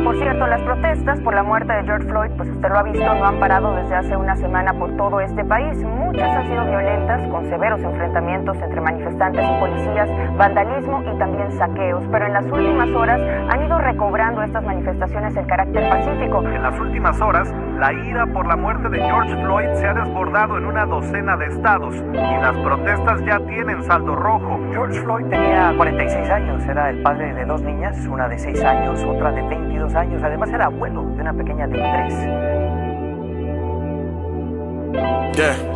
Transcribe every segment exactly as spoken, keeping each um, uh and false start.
Por cierto, las protestas por la muerte de George Floyd, pues usted lo ha visto, no han parado desde hace una semana por todo este país. Muchas han sido violentas, con severos enfrentamientos entre manifestantes y policías, vandalismo y también saqueos. Pero en las últimas horas han ido recobrando estas manifestaciones el carácter pacífico. En las últimas horas, la ira por la muerte de George Floyd se ha desbordado en una docena de estados y las protestas ya tienen saldo rojo. George Floyd tenía cuarenta y seis años, era el padre de dos niñas, una de seis años, otra de veintidós años, además era abuelo de una pequeña de tres. Yeah.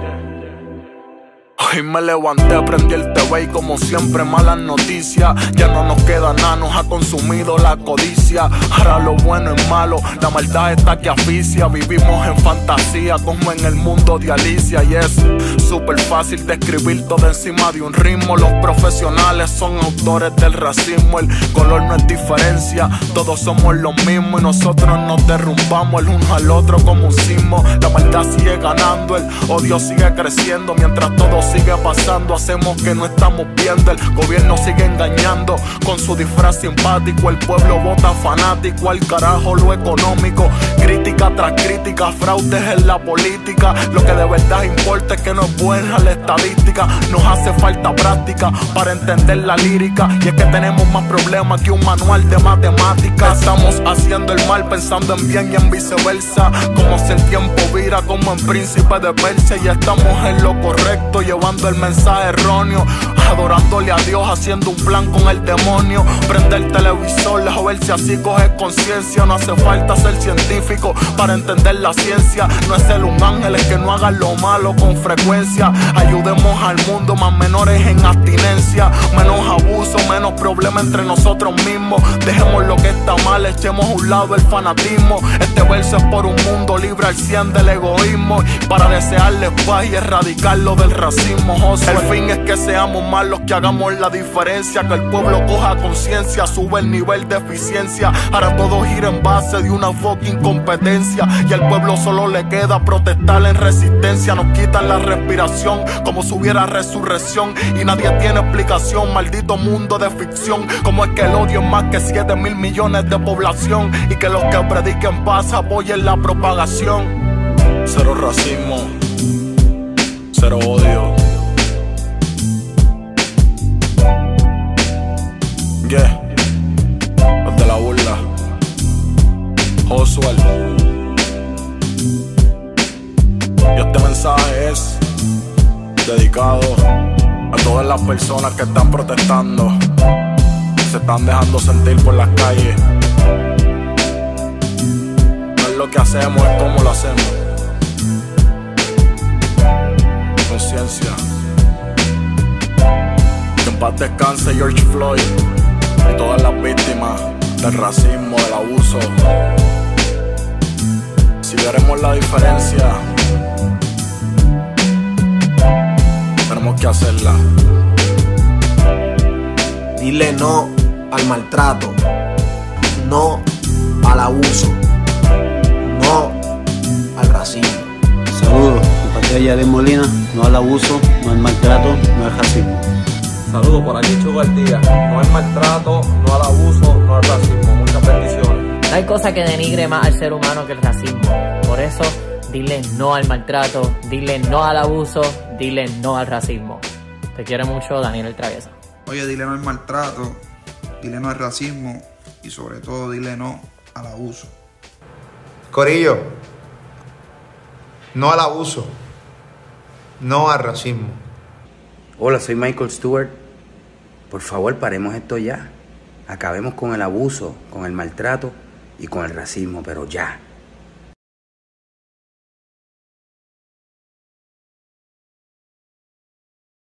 Hoy me levanté, prendí el T V y como siempre malas noticias. Ya no nos queda nada, nos ha consumido la codicia. Ahora lo bueno es malo, la maldad está que asfixia. Vivimos en fantasía como en el mundo de Alicia. Y es súper fácil describir todo encima de un ritmo. Los profesionales son autores del racismo. El color no es diferencia, todos somos los mismos y nosotros nos derrumbamos el uno al otro como un sismo. La maldad sigue ganando, el odio sigue creciendo. Mientras todo sigue pasando, hacemos que no estamos viendo. El gobierno sigue engañando con su disfraz simpático. El pueblo vota fanático, al carajo lo económico. Crítica tras crítica, fraudes en la política. Lo que de verdad importa es que no es buena la estadística. Nos hace falta práctica para entender la lírica. Y es que tenemos más problemas que un manual de matemáticas. Estamos haciendo el mal pensando en bien y en viceversa. Como si el tiempo vira como en Príncipe de Persia. Y estamos en lo correcto, llevando el mensaje erróneo, adorándole a Dios, haciendo un plan con el demonio. Prende el televisor, a ver si así coges conciencia. No hace falta ser científico para entender la ciencia. No es ser un ángel, es que no hagan lo malo con frecuencia. Ayudemos al mundo, más menores en abstinencia. Menos abuso, menos problema entre nosotros mismos. Dejemos lo que está mal, echemos a un lado el fanatismo. Este verso es por un mundo libre al cien del egoísmo, para desearles paz y erradicarlo del racismo. El fin es que seamos más los que hagamos la diferencia. Que el pueblo coja conciencia, sube el nivel de eficiencia. Ahora todo gira en base de una fucking competencia. Y al pueblo solo le queda protestar en resistencia. Nos quitan la respiración como si hubiera resurrección. Y nadie tiene explicación, maldito mundo de ficción. Como es que el odio es más que siete mil millones de población. Y que los que prediquen paz apoyen la propagación. Cero racismo, cero odio. Yeah, los de la burla, Josuel. Y este mensaje es dedicado a todas las personas que están protestando, que se están dejando sentir por las calles. No es lo que hacemos, es cómo lo hacemos. Conciencia. Que en paz descanse George Floyd y todas las víctimas del racismo, del abuso. Si veremos la diferencia, tenemos que hacerla. Dile no al maltrato, no al abuso, no al racismo. Saludos, compatriota Yadier Molina. No al abuso, no al maltrato, no al racismo. Saludos, por aquí Chugo Díaz. No al maltrato, no al abuso, no al racismo. Muchas bendiciones. No hay cosa que denigre más al ser humano que el racismo. Por eso, dile no al maltrato, dile no al abuso, dile no al racismo. Te quiere mucho, Daniel El Travieso. Oye, dile no al maltrato, dile no al racismo y sobre todo dile no al abuso. Corillo, no al abuso, no al racismo. Hola, soy Michael Stewart. Por favor, paremos esto ya. Acabemos con el abuso, con el maltrato y con el racismo, pero ya.